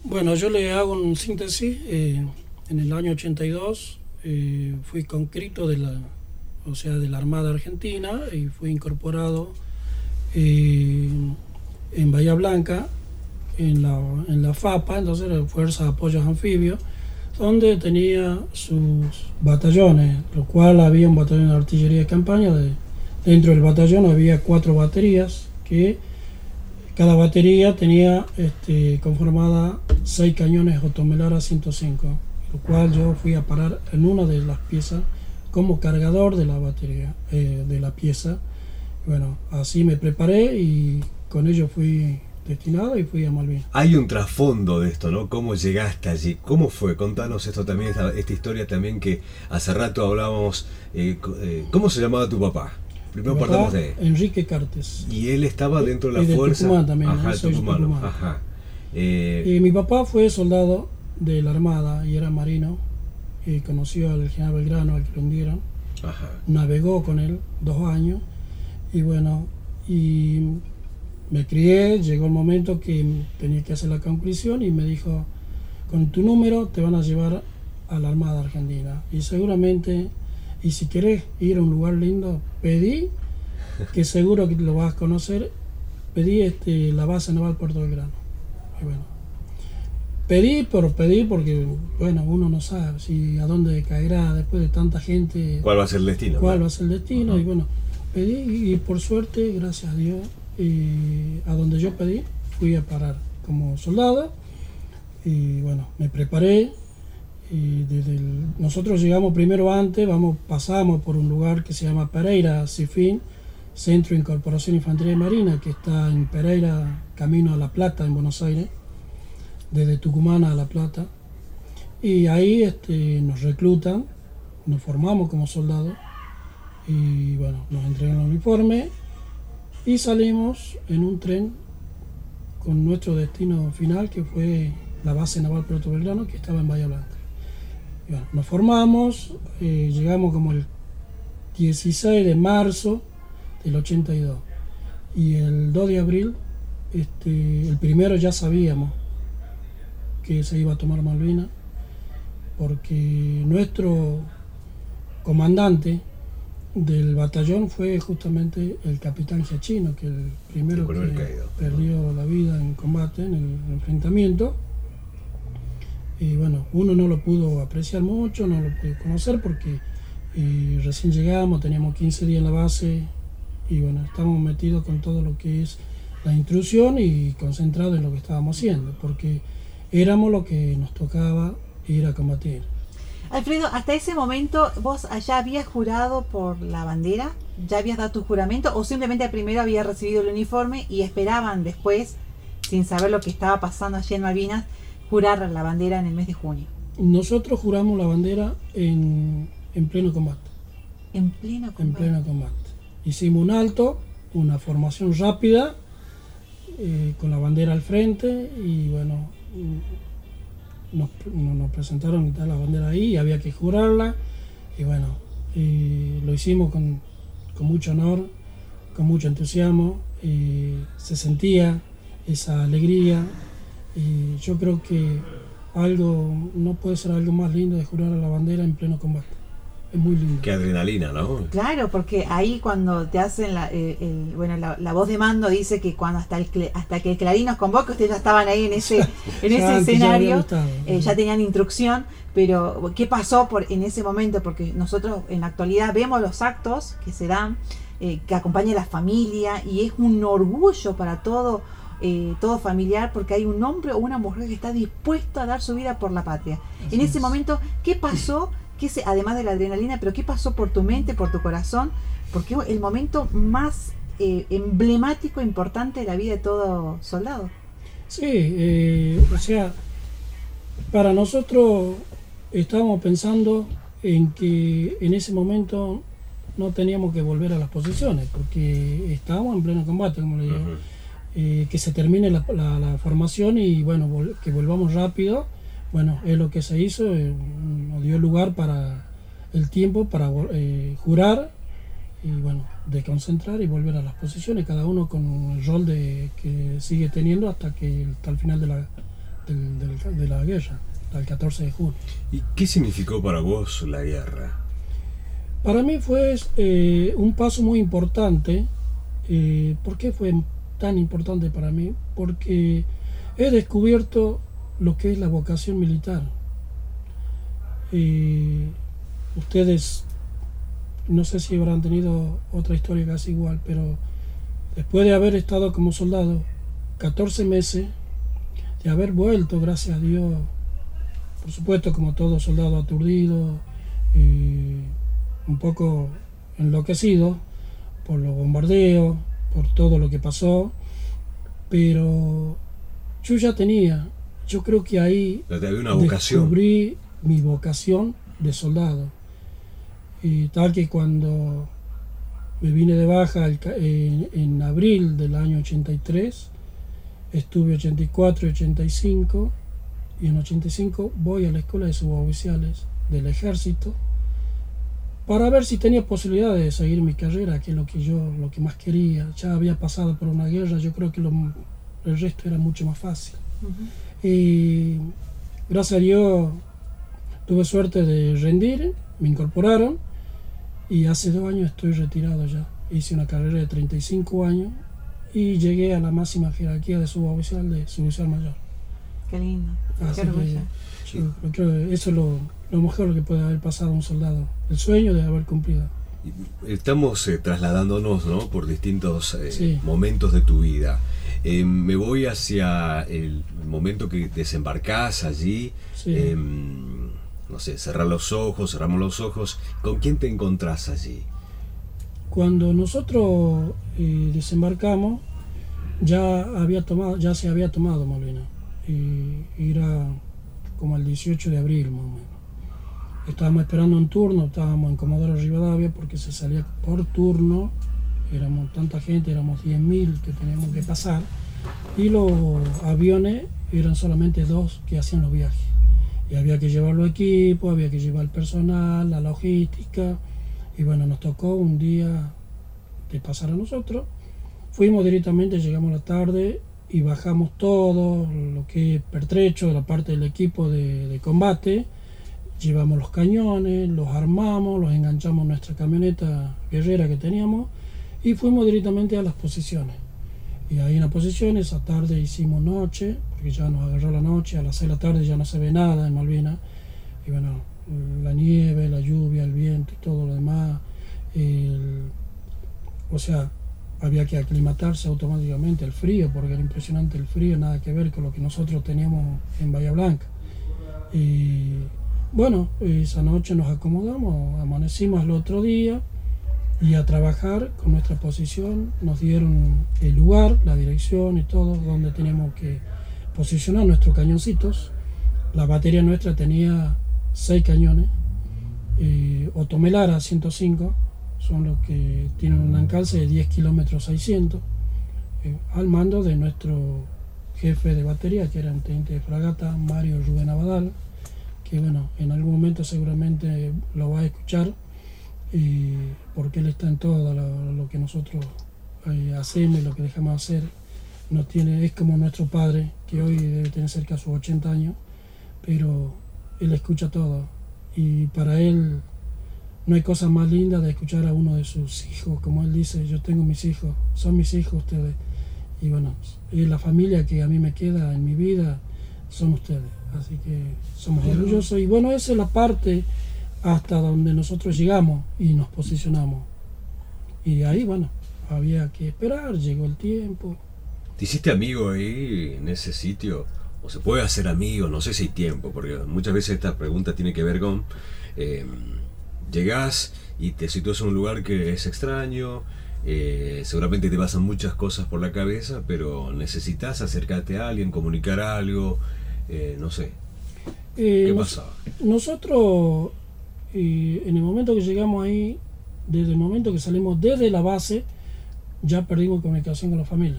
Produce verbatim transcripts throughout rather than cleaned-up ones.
Bueno, yo le hago un síntesis. Eh, en el año ochenta y dos eh, fui conscripto de la, o sea, de la Armada Argentina y fui incorporado eh, en Bahía Blanca, en la, en la FAPA, entonces la Fuerza de Apoyos Anfibios, donde tenía sus batallones, lo cual había un batallón de artillería de campaña. De, dentro del batallón había cuatro baterías, que cada batería tenía este, conformada seis cañones Otomelara ciento cinco, lo cual yo fui a parar en una de las piezas como cargador de la batería, eh, de la pieza. Bueno, así me preparé y con ello fui destinado y fui a Malvinas. Hay un trasfondo de esto, ¿no? ¿Cómo llegaste allí? ¿Cómo fue? Contanos esto también, esta, esta historia también que hace rato hablábamos. Eh, eh, ¿Cómo se llamaba tu papá? Primero partamos de Enrique Cartes. Y él estaba dentro de la y de fuerza. Tucumán también. Ajá, ¿no? Soy tucumano. tucumano. Ajá. Eh... Y mi papá fue soldado de la Armada y era marino. Y conoció al general Belgrano, al que lo hundieron. Ajá. Navegó con él dos años. Y bueno, y me crié. Llegó el momento que tenía que hacer la conclusión y me dijo: con tu número te van a llevar a la Armada Argentina. Y seguramente, y si querés ir a un lugar lindo, pedí, que seguro que lo vas a conocer, pedí este, la base naval Puerto Belgrano. Y bueno, pedí por pedir porque, bueno, uno no sabe si a dónde caerá después de tanta gente. ¿Cuál va a ser el destino? ¿Cuál ¿no? va a ser el destino? Uh-huh. Y bueno, pedí y por suerte, gracias a Dios, y a donde yo pedí, fui a parar como soldado. Y bueno, me preparé. Y desde el, nosotros llegamos primero antes, vamos, pasamos por un lugar que se llama Pereira Cifín, Centro de Incorporación Infantería y Marina, que está en Pereira, camino a La Plata, en Buenos Aires, desde Tucumán a La Plata. Y ahí este, nos reclutan, nos formamos como soldados y bueno, nos entregan el uniforme y salimos en un tren con nuestro destino final, que fue la base naval Puerto Belgrano, que estaba en Bahía Blanca. Y bueno, nos formamos, eh, llegamos como el dieciséis de marzo del ochenta y dos y el dos de abril, este, el primero ya sabíamos que se iba a tomar Malvinas, porque nuestro comandante del batallón fue justamente el capitán Giachino, que el primero que caído. perdió la vida en combate, en el enfrentamiento. Y bueno, uno no lo pudo apreciar mucho, no lo pudo conocer porque eh, recién llegamos, teníamos quince días en la base y bueno, estamos metidos con todo lo que es la intrusión y concentrados en lo que estábamos haciendo, porque éramos lo que nos tocaba ir a combatir. Alfredo, hasta ese momento vos allá habías jurado por la bandera, ya habías dado tu juramento, o simplemente primero habías recibido el uniforme y esperaban después, sin saber lo que estaba pasando allí en Malvinas, jurar la bandera en el mes de junio. Nosotros juramos la bandera en, en pleno combate. En pleno combate. En pleno combate. Hicimos un alto, una formación rápida, eh, con la bandera al frente y bueno, nos, nos presentaron la bandera ahí y había que jurarla y bueno, y lo hicimos con, con mucho honor, con mucho entusiasmo, y se sentía esa alegría. Y yo creo que algo, no puede ser algo más lindo de jurar a la bandera en pleno combate. Es muy lindo. Qué adrenalina, ¿no? Claro, porque ahí cuando te hacen la, el, el, bueno, la, la voz de mando dice que cuando hasta el hasta que el Clarín nos convoque, ustedes ya estaban ahí en ese en ese escenario, ya, eh, ya tenían instrucción, pero ¿qué pasó por en ese momento? Porque nosotros en la actualidad vemos los actos que se dan, eh, que acompaña a la familia y es un orgullo para todo Eh, todo familiar, porque hay un hombre o una mujer que está dispuesto a dar su vida por la patria. Así en ese es. momento, ¿qué pasó? ¿Qué se, además de la adrenalina, pero qué pasó por tu mente, por tu corazón? Porque el momento más eh, emblemático, importante de la vida de todo soldado. Sí, eh, o sea, para nosotros estábamos pensando en que en ese momento no teníamos que volver a las posiciones, porque estábamos en pleno combate, como le digo. Uh-huh. Eh, que se termine la, la, la formación y bueno, vol- que volvamos rápido. Bueno, es lo que se hizo, eh, nos dio lugar para el tiempo para eh, jurar y bueno, de concentrar y volver a las posiciones, cada uno con el rol de, que sigue teniendo hasta que hasta el final de la, del, del, de la guerra, del catorce de junio. ¿Y qué significó para vos la guerra? Para mí fue eh, un paso muy importante. Eh, ¿Por qué fue tan importante para mí? Porque he descubierto lo que es la vocación militar. Eh, ustedes no sé si habrán tenido otra historia casi igual, pero después de haber estado como soldado catorce meses, de haber vuelto, gracias a Dios, por supuesto como todo soldado aturdido, eh, un poco enloquecido por los bombardeos, por todo lo que pasó, pero yo ya tenía, yo creo que ahí una vocación. Descubrí mi vocación de soldado. Y tal que cuando me vine de baja el, en, en abril del año ochenta y tres, estuve ochenta y cuatro y ochenta y cinco, y en ochenta y cinco voy a la escuela de suboficiales del ejército para ver si tenía posibilidad de seguir mi carrera, que es lo que yo lo que más quería. Ya había pasado por una guerra, yo creo que lo, el resto era mucho más fácil. Uh-huh. Y gracias a Dios tuve suerte de rendir, me incorporaron y hace dos años estoy retirado ya. Hice una carrera de treinta y cinco años y llegué a la máxima jerarquía de suboficial, de suboficial mayor. Qué lindo, Así qué orgullo. Que, yo creo que eso es lo, lo mejor que puede haber pasado a un soldado, el sueño de haber cumplido. Estamos eh, trasladándonos, ¿no?, por distintos eh, sí. momentos de tu vida. Eh, me voy hacia el momento que desembarcás allí. Sí. Eh, no sé, cerrar los ojos, cerramos los ojos. ¿Con quién te encontrás allí? Cuando nosotros eh, desembarcamos, ya había tomado, ya se había tomado Malvinas. Y era como el dieciocho de abril más o menos. Estábamos esperando un turno, estábamos en Comodoro Rivadavia porque se salía por turno, éramos tanta gente, éramos diez mil que teníamos que pasar, y los aviones eran solamente dos que hacían los viajes. Y había que llevar los equipos, había que llevar el personal, la logística, y bueno, nos tocó un día de pasar a nosotros. Fuimos directamente, llegamos a la tarde y bajamos todo lo que es pertrecho de la parte del equipo de, de combate. Llevamos los cañones, los armamos, los enganchamos en nuestra camioneta guerrera que teníamos y fuimos directamente a las posiciones. Y ahí en las posiciones, esa tarde hicimos noche, porque ya nos agarró la noche, a las seis de la tarde ya no se ve nada en Malvinas. Y bueno, la nieve, la lluvia, el viento y todo lo demás. El, o sea, había que aclimatarse automáticamente al frío, porque era impresionante el frío, nada que ver con lo que nosotros teníamos en Bahía Blanca. Y bueno, esa noche nos acomodamos, amanecimos al otro día y a trabajar con nuestra posición. Nos dieron el lugar, la dirección y todo, donde teníamos que posicionar nuestros cañoncitos. La batería nuestra tenía seis cañones, eh, Otomelara ciento cinco, son los que tienen un alcance de diez kilómetros seiscientos, eh, al mando de nuestro jefe de batería, que era un teniente de fragata, Mario Rubén Abadal, que bueno, en algún momento seguramente lo va a escuchar, eh, porque él está en todo lo, lo que nosotros eh, hacemos y lo que dejamos hacer. Nos tiene, es como nuestro padre, que hoy debe tener cerca de sus ochenta años, pero él escucha todo, y para él no hay cosa más linda de escuchar a uno de sus hijos, como él dice: yo tengo mis hijos, son mis hijos ustedes, y bueno, y la familia que a mí me queda en mi vida son ustedes, así que somos orgullosos. Y bueno, esa es la parte hasta donde nosotros llegamos y nos posicionamos, y ahí bueno, había que esperar, llegó el tiempo. ¿Te hiciste amigo ahí en ese sitio? ¿O se puede hacer amigo? No sé si hay tiempo, porque muchas veces esta pregunta tiene que ver con eh, llegás y te sitúas en un lugar que es extraño, eh, seguramente te pasan muchas cosas por la cabeza, pero necesitas acercarte a alguien, comunicar algo, eh, no sé. Eh, ¿Qué nos, pasaba? Nosotros, eh, en el momento que llegamos ahí, desde el momento que salimos desde la base, ya perdimos comunicación con la familia.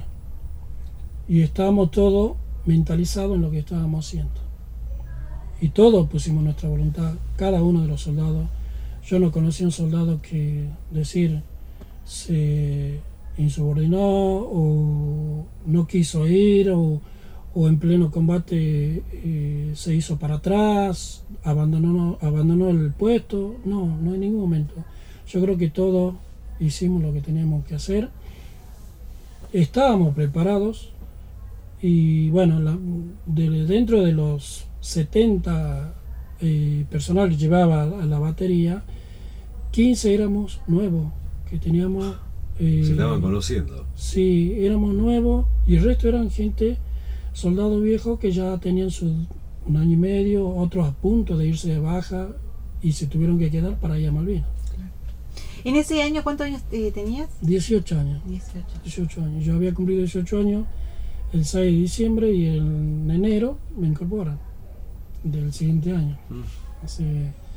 Y estábamos todos mentalizados en lo que estábamos haciendo. Y todos pusimos nuestra voluntad, cada uno de los soldados. Yo no conocí a un soldado que decir se insubordinó o no quiso ir o, o en pleno combate eh, se hizo para atrás, abandonó, abandonó el puesto. No, no en ningún momento. Yo creo que todos hicimos lo que teníamos que hacer. Estábamos preparados y bueno, la, de, dentro de los setenta eh, personal que llevaba a la batería, quince éramos nuevos, que teníamos... Eh, se estaban conociendo. Sí, éramos nuevos y el resto eran gente, soldados viejos que ya tenían su un año y medio, otros a punto de irse de baja y se tuvieron que quedar para ir a Malvinas. ¿En ese año cuántos años eh, tenías? dieciocho años. dieciocho. dieciocho años. Yo había cumplido dieciocho años el seis de diciembre y en enero me incorporan del siguiente año. Mm. Así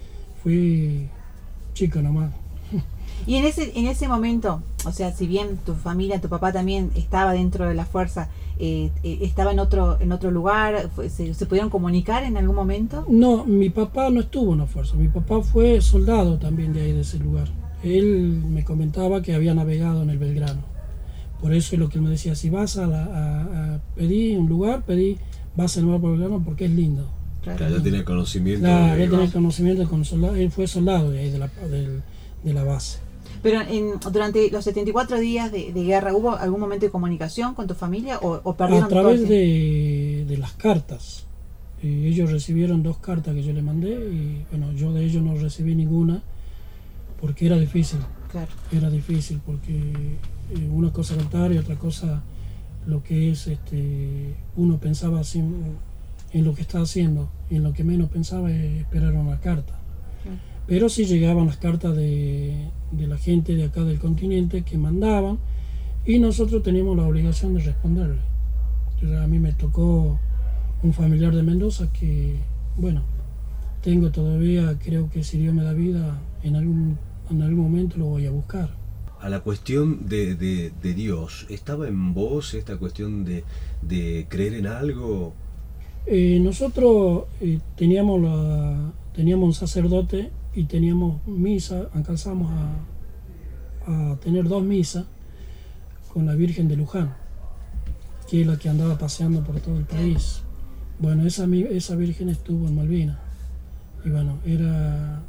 fui chico nomás. Y en ese en ese momento, o sea, si bien tu familia, tu papá también estaba dentro de la fuerza, eh, eh, ¿estaba en otro en otro lugar? ¿Se, ¿Se pudieron comunicar en algún momento? No, mi papá no estuvo en la fuerza. Mi papá fue soldado también de ahí, de ese lugar. Él me comentaba que había navegado en el Belgrano. Por eso es lo que él me decía, si vas a, la, a, a pedir un lugar, pedí, vas a navegar por el Belgrano porque es lindo. Claro, ya tenía conocimiento. Claro, él tenía conocimiento con soldado, él fue soldado de ahí, de la, de, de la base. Pero en, durante los setenta y cuatro días de, de guerra, ¿hubo algún momento de comunicación con tu familia o, o perdieron? A través de, de las cartas. Eh, ellos recibieron dos cartas que yo les mandé y bueno, yo de ellos no recibí ninguna porque era difícil. Claro. Era difícil porque eh, una cosa cantar y otra cosa lo que es, este, uno pensaba así en lo que está haciendo y en lo que menos pensaba es esperar una carta. Claro. Pero sí llegaban las cartas de, de la gente de acá del continente que mandaban y nosotros teníamos la obligación de responderle. Entonces, a mí me tocó un familiar de Mendoza que, bueno, tengo todavía, creo que si Dios me da vida, en algún, en algún momento lo voy a buscar. A la cuestión de, de, de Dios, ¿estaba en vos esta cuestión de, de creer en algo? Eh, nosotros eh, teníamos, la, teníamos un sacerdote y teníamos misa, alcanzamos a, a tener dos misas con la Virgen de Luján, que es la que andaba paseando por todo el país. Bueno, esa, esa Virgen estuvo en Malvinas. Y bueno, era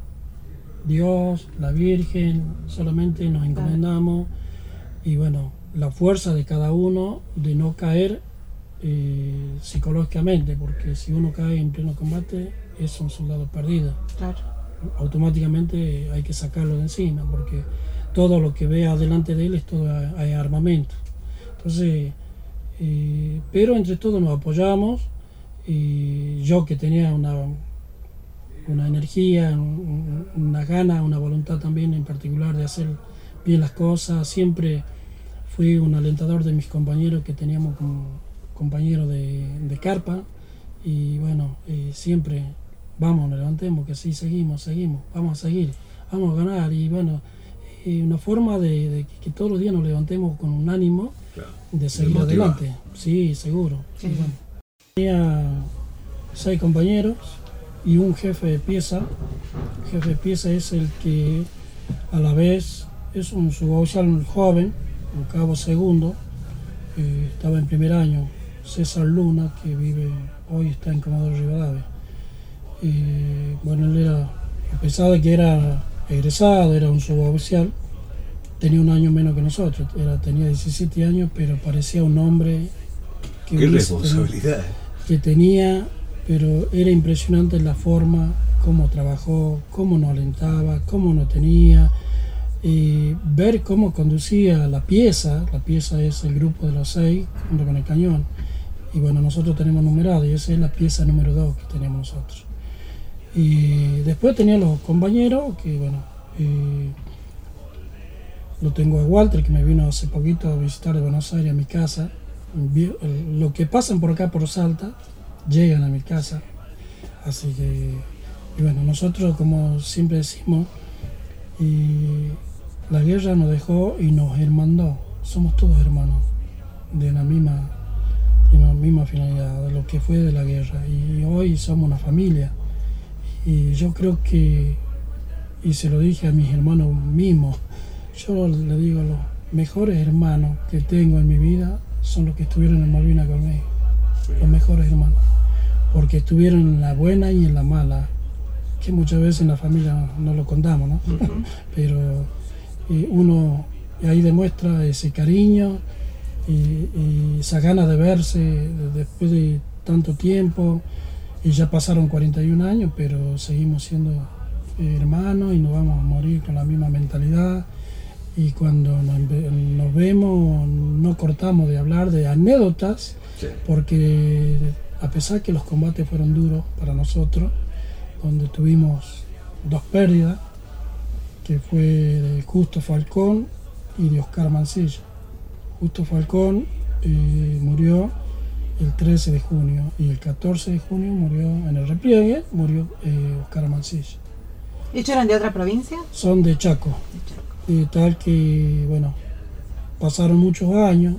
Dios, la Virgen, solamente nos encomendamos. Y bueno, la fuerza de cada uno de no caer eh, psicológicamente, porque si uno cae en pleno combate es un soldado perdido. Claro. Automáticamente hay que sacarlo de encima, porque todo lo que ve adelante de él es todo hay armamento. Entonces, eh, pero entre todos nos apoyamos. Y yo que tenía una, una energía, un, una gana, una voluntad también en particular de hacer bien las cosas, siempre fui un alentador de mis compañeros que teníamos como compañeros de, de carpa y bueno, eh, siempre vamos, nos levantemos, que sí, seguimos, seguimos, vamos a seguir, vamos a ganar y bueno, eh, una forma de, de que todos los días nos levantemos con un ánimo claro, de seguir de adelante, sí, seguro. Sí. Sí, bueno. Tenía seis compañeros y un jefe de pieza. El jefe de pieza es el que a la vez es un suboficial joven, un cabo segundo, eh, estaba en primer año, César Luna, que vive, hoy está en Comodoro Rivadavia. Eh, bueno, él era, a pesar de que era egresado, era un suboficial, tenía un año menos que nosotros, era, tenía diecisiete años, pero parecía un hombre que... ¡Qué responsabilidad! Tenía, que tenía, pero era impresionante la forma, cómo trabajó, cómo nos alentaba, cómo nos tenía, eh, ver cómo conducía la pieza, la pieza es el grupo de los seis junto con el cañón, y bueno, nosotros tenemos numerado y esa es la pieza número dos que tenemos nosotros. Y después tenía los compañeros, que bueno, eh, lo tengo a Walter, que me vino hace poquito a visitar de Buenos Aires a mi casa. Lo que pasan por acá por Salta llegan a mi casa, así que y bueno, nosotros como siempre decimos, y la guerra nos dejó y nos hermandó, somos todos hermanos de la misma de la misma finalidad, de lo que fue de la guerra, y hoy somos una familia y yo creo que, y se lo dije a mis hermanos mismos, yo le digo, los mejores hermanos que tengo en mi vida son los que estuvieron en Malvinas conmigo. los mejores hermanos, porque estuvieron en la buena y en la mala, que muchas veces en la familia no lo contamos, ¿no? Uh-huh. Pero eh, uno ahí demuestra ese cariño y, y esa ganas de verse después de tanto tiempo, y ya pasaron cuarenta y un años, pero seguimos siendo eh, hermanos y nos vamos a morir con la misma mentalidad. Y cuando nos, nos vemos no cortamos de hablar de anécdotas, sí. Porque a pesar que los combates fueron duros para nosotros, donde tuvimos dos pérdidas, que fue de Justo Falcón y de Oscar Mancilla. Justo Falcón eh, murió el trece de junio y el catorce de junio murió en el repliegue, murió eh, Oscar Mancilla. ¿Ellos eran de otra provincia? Son de Chaco. De Chaco. Eh, tal que, bueno, pasaron muchos años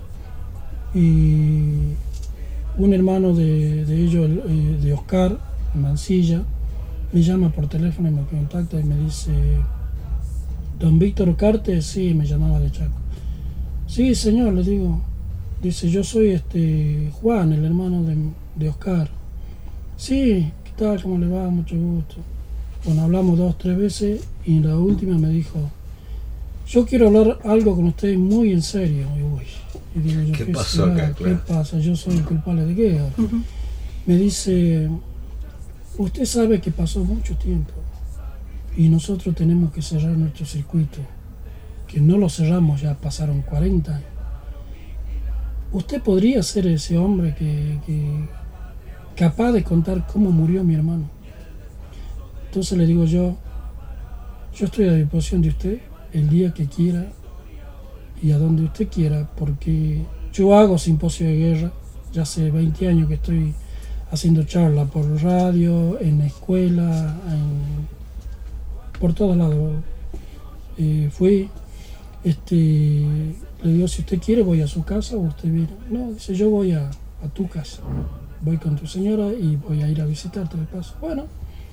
y un hermano de, de ellos, eh, de Oscar Mancilla, me llama por teléfono y me contacta y me dice: ¿Don Víctor Ocarte? Sí, me llamaba de Chaco. Sí, señor, le digo. Dice: yo soy este Juan, el hermano de, de Oscar. Sí, ¿qué tal? ¿Cómo le va? Mucho gusto. Bueno, hablamos dos, tres veces y la última me dijo: yo quiero hablar algo con usted muy en serio. Y, uy, y digo yo, ¿qué, ¿qué pasó acá? ¿Qué Claro. pasa? Yo soy el culpable de qué. Uh-huh. Me dice: usted sabe que pasó mucho tiempo y nosotros tenemos que cerrar nuestro circuito, que no lo cerramos, ya pasaron cuarenta años. Usted podría ser ese hombre que, que capaz de contar cómo murió mi hermano. Entonces le digo yo, yo estoy a disposición de usted el día que quiera y a donde usted quiera, porque yo hago simposio de guerra, ya hace veinte años que estoy haciendo charlas por radio, en la escuela, en, por todos lados. Eh, fui, este, le digo, si usted quiere voy a su casa o usted viene. No, dice, yo voy a, a tu casa, voy con tu señora y voy a ir a visitarte de paso. Bueno,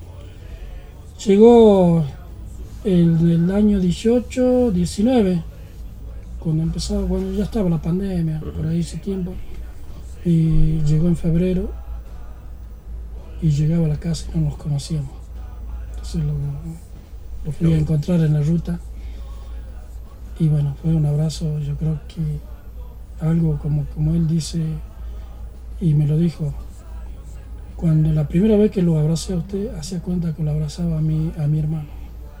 llegó el, el año dieciocho, diecinueve, cuando empezaba, bueno, ya estaba la pandemia, por ahí ese tiempo, y llegó en febrero y llegaba a la casa y no nos conocíamos. Entonces lo, lo fui a encontrar en la ruta y bueno, fue un abrazo, yo creo que algo como, como él dice y me lo dijo, cuando la primera vez que lo abracé a usted, hacía cuenta que lo abrazaba a mi, a mi hermano,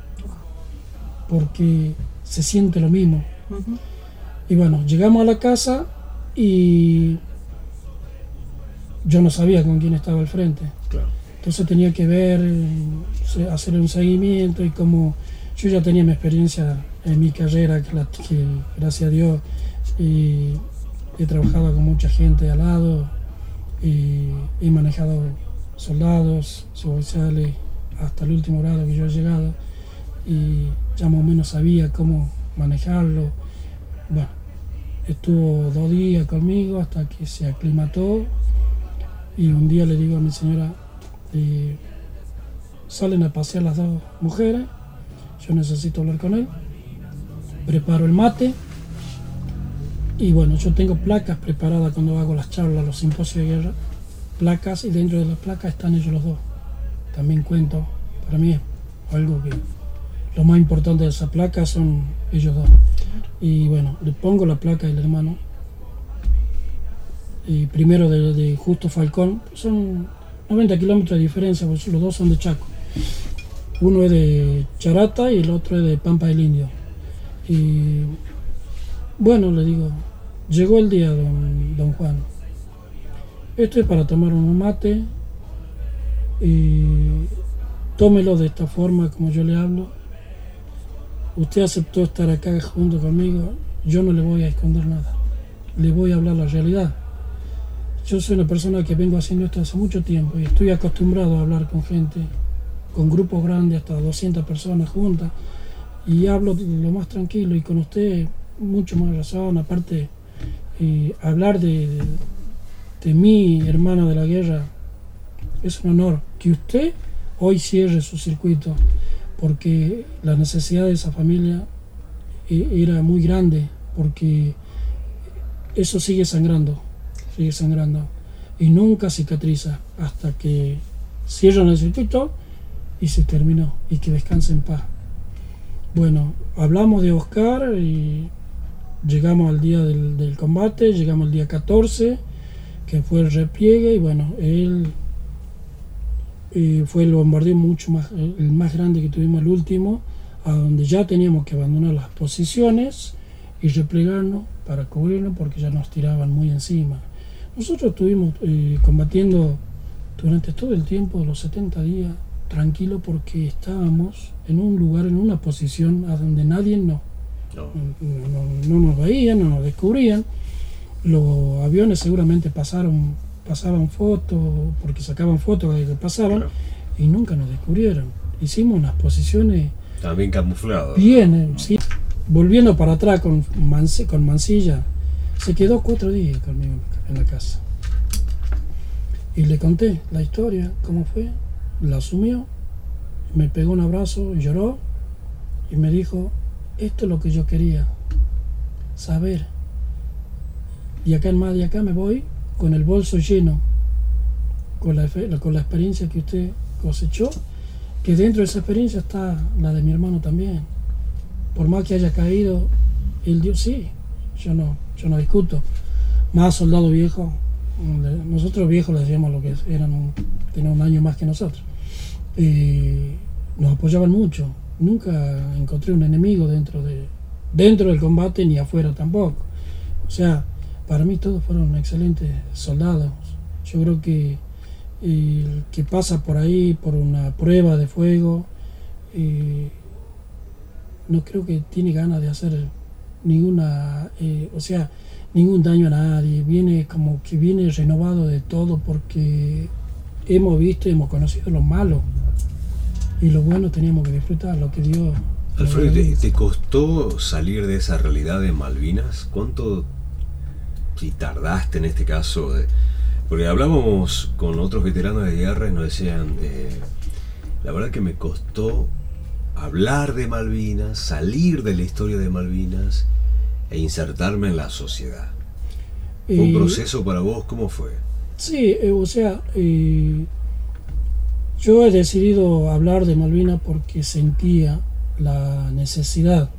porque se siente lo mismo. Uh-huh. Y bueno, llegamos a la casa y yo no sabía con quién estaba al frente. Claro. Entonces tenía que ver, hacer un seguimiento y como yo ya tenía mi experiencia en mi carrera, que, la, que gracias a Dios y he trabajado con mucha gente al lado y he manejado soldados, suboficiales hasta el último grado que yo he llegado y ya más o menos sabía cómo manejarlo. Bueno, estuvo dos días conmigo hasta que se aclimató y un día le digo a mi señora, eh, salen a pasear las dos mujeres, yo necesito hablar con él, preparo el mate y bueno, yo tengo placas preparadas cuando hago las charlas, los simposios de guerra, placas, y dentro de las placas están ellos los dos. También cuento, para mí es algo que lo más importante de esa placa son ellos dos. Y bueno, le pongo la placa del hermano, y primero de, de Justo Falcón, son noventa kilómetros de diferencia, porque los dos son de Chaco. Uno es de Charata y el otro es de Pampa del Indio. Y bueno, le digo, llegó el día, don, don Juan. Esto es para tomar un mate y tómelo de esta forma como yo le hablo. Usted aceptó estar acá junto conmigo, yo no le voy a esconder nada, le voy a hablar la realidad. Yo soy una persona que vengo haciendo esto hace mucho tiempo y estoy acostumbrado a hablar con gente, con grupos grandes, hasta doscientas personas juntas, y hablo lo más tranquilo, y con usted mucho más razón. Aparte, eh, hablar de, de, de mi hermana de la guerra es un honor. Que usted hoy cierre su circuito, porque la necesidad de esa familia eh, era muy grande, porque eso sigue sangrando, sigue sangrando. y nunca cicatriza hasta que cierran el circuito y se terminó, y que descanse en paz. Bueno, hablamos de Oscar y llegamos al día del, del combate, llegamos al día catorce, que fue el repliegue, y bueno, él eh, fue el bombardeo mucho más, el más grande que tuvimos, el último, a donde ya teníamos que abandonar las posiciones y replegarnos para cubrirnos porque ya nos tiraban muy encima. Nosotros estuvimos eh, combatiendo durante todo el tiempo de los setenta días tranquilo porque estábamos en un lugar, en una posición a donde nadie no, no. No, no, no nos veía, no nos descubrían. Los aviones seguramente pasaron, pasaban fotos porque sacaban fotos de que pasaban, claro, y nunca nos descubrieron. Hicimos unas posiciones también camufladas. Bien, ¿no? Sí. Volviendo para atrás con, Manc con Mancilla, se quedó cuatro días conmigo en la casa. Y le conté la historia, cómo fue, la asumió, me pegó un abrazo y lloró y me dijo, esto es lo que yo quería saber. Y acá en más de acá me voy con el bolso lleno, con la, con la experiencia que usted cosechó, que dentro de esa experiencia está la de mi hermano también. Por más que haya caído, él dio, sí, yo no, yo no discuto. Más soldado viejo, nosotros viejos les decíamos lo que eran, un, tenían un año más que nosotros. Eh, nos apoyaban mucho, nunca encontré un enemigo dentro, de, dentro del combate ni afuera tampoco. O sea, para mí todos fueron excelentes soldados. Yo creo que el que pasa por ahí por una prueba de fuego, eh, no creo que tiene ganas de hacer ninguna, eh, o sea, ningún daño a nadie. Viene como que viene renovado de todo porque hemos visto y hemos conocido lo malo y lo bueno teníamos que disfrutar, lo que Dios. Alfredo, ¿te, ¿te costó salir de esa realidad de Malvinas? ¿Cuánto, si tardaste en este caso? De, porque hablábamos con otros veteranos de guerra y nos decían, eh, la verdad que me costó hablar de Malvinas, salir de la historia de Malvinas e insertarme en la sociedad. ¿Fue un proceso para vos? ¿Cómo fue? Sí, eh, o sea, eh, yo he decidido hablar de Malvinas porque sentía la necesidad,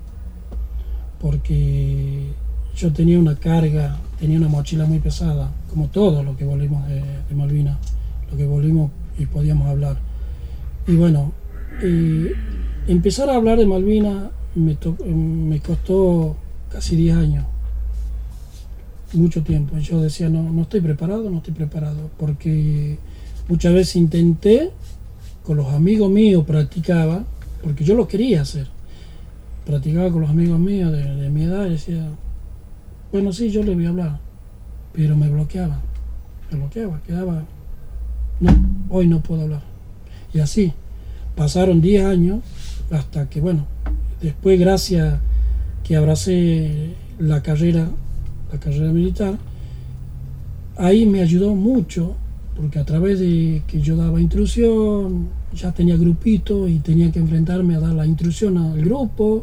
porque yo tenía una carga, tenía una mochila muy pesada, como todos los que volvimos de, de Malvinas, lo que volvimos y podíamos hablar. Y bueno, eh, empezar a hablar de Malvinas me, me costó casi diez años, mucho tiempo. Yo decía, no, no estoy preparado, no estoy preparado, porque muchas veces intenté, con los amigos míos practicaba, porque yo lo quería hacer, practicaba con los amigos míos de, de mi edad y decía, bueno, sí, yo le voy a hablar, pero me bloqueaba, me bloqueaba, quedaba, no, hoy no puedo hablar. Y así, pasaron diez años, hasta que, bueno, después gracias que abracé la carrera, la carrera militar, ahí me ayudó mucho, porque a través de que yo daba instrucción, ya tenía grupito y tenía que enfrentarme a dar la instrucción al grupo,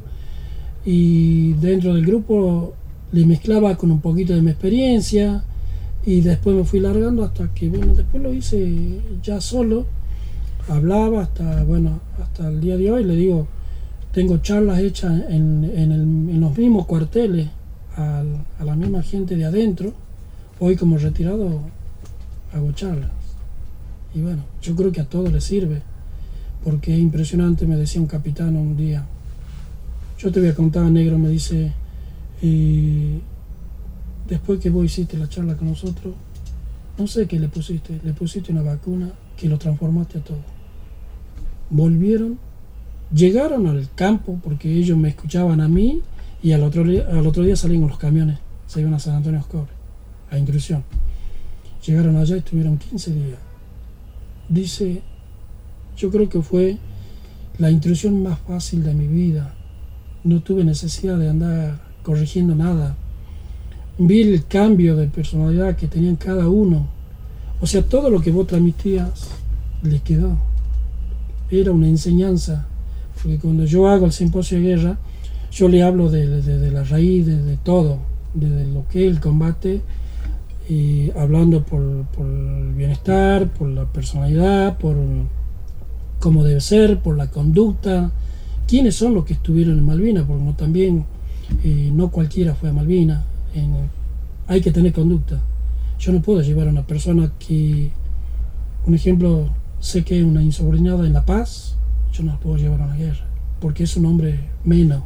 y dentro del grupo le mezclaba con un poquito de mi experiencia, y después me fui largando hasta que, bueno, después lo hice ya solo, hablaba hasta, bueno, hasta el día de hoy, le digo, tengo charlas hechas en, en, el, en los mismos cuarteles a, a la misma gente de adentro. Hoy como retirado hago charlas. Y bueno, yo creo que a todos les sirve, porque es impresionante, me decía un capitán un día, yo te voy a contar, negro, me dice, eh, después que vos hiciste la charla con nosotros, no sé qué le pusiste, le pusiste una vacuna que lo transformaste a todo. Volvieron, llegaron al campo, porque ellos me escuchaban a mí, y al otro, al otro día salían con los camiones, se iban a San Antonio Oscobre, a instrucción. Llegaron allá y estuvieron quince días. Dice, yo creo que fue la instrucción más fácil de mi vida. No tuve necesidad de andar corrigiendo nada. Vi el cambio de personalidad que tenían cada uno. O sea, todo lo que vos transmitías les quedó. Era una enseñanza. Porque cuando yo hago el simposio de guerra, yo le hablo de, de, de la raíz, de, de todo, de, de lo que es el combate, y hablando por, por el bienestar, por la personalidad, por cómo debe ser, por la conducta, quiénes son los que estuvieron en Malvinas, porque no, también eh, no cualquiera fue a Malvinas, en, hay que tener conducta. Yo no puedo llevar a una persona que, un ejemplo, sé que es una insubordinada en La Paz, yo no la puedo llevar a una guerra, porque es un hombre menos.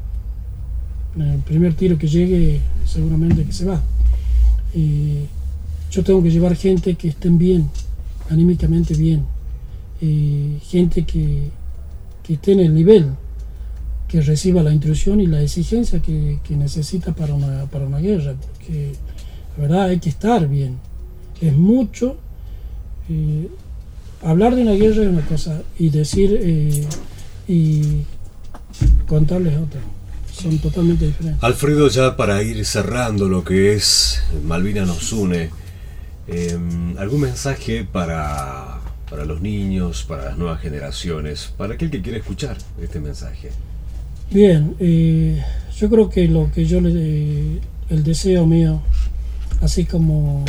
En el primer tiro que llegue, seguramente que se va. Eh, yo tengo que llevar gente que estén bien, anímicamente bien, eh, gente que, que esté en el nivel, que reciba la instrucción y la exigencia que, que necesita para una, para una guerra, porque la verdad hay que estar bien. Es mucho. Eh, hablar de una guerra es una cosa, y decir eh, y contarles otra. Son totalmente diferentes. Alfredo, ya para ir cerrando lo que es Malvinas nos une, eh, ¿algún mensaje para, para los niños, para las nuevas generaciones, para aquel que quiera escuchar este mensaje? Bien, eh, yo creo que lo que yo le, eh, el deseo mío, así como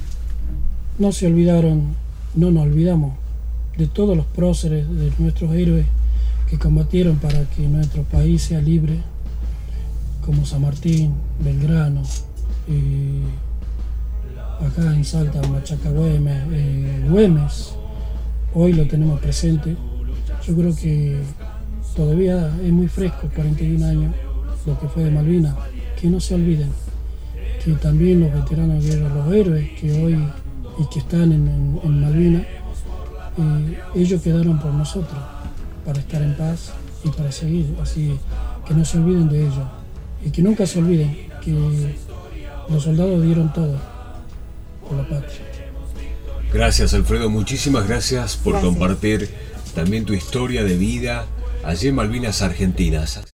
no se olvidaron, no nos olvidamos de todos los próceres, de nuestros héroes que combatieron para que nuestro país sea libre, como San Martín, Belgrano, eh, acá en Salta, Machaca Güemes, eh, Güemes, hoy lo tenemos presente. Yo creo que todavía es muy fresco, cuarenta y un años, lo que fue de Malvinas, que no se olviden, que también los veteranos de guerra, los héroes que hoy y que están en, en, en Malvinas, eh, ellos quedaron por nosotros, para estar en paz y para seguir, así que no se olviden de ellos. Y que nunca se olviden que los soldados dieron todo por la patria. Gracias, Alfredo, muchísimas gracias por Gracias. compartir también tu historia de vida allí en Malvinas Argentinas.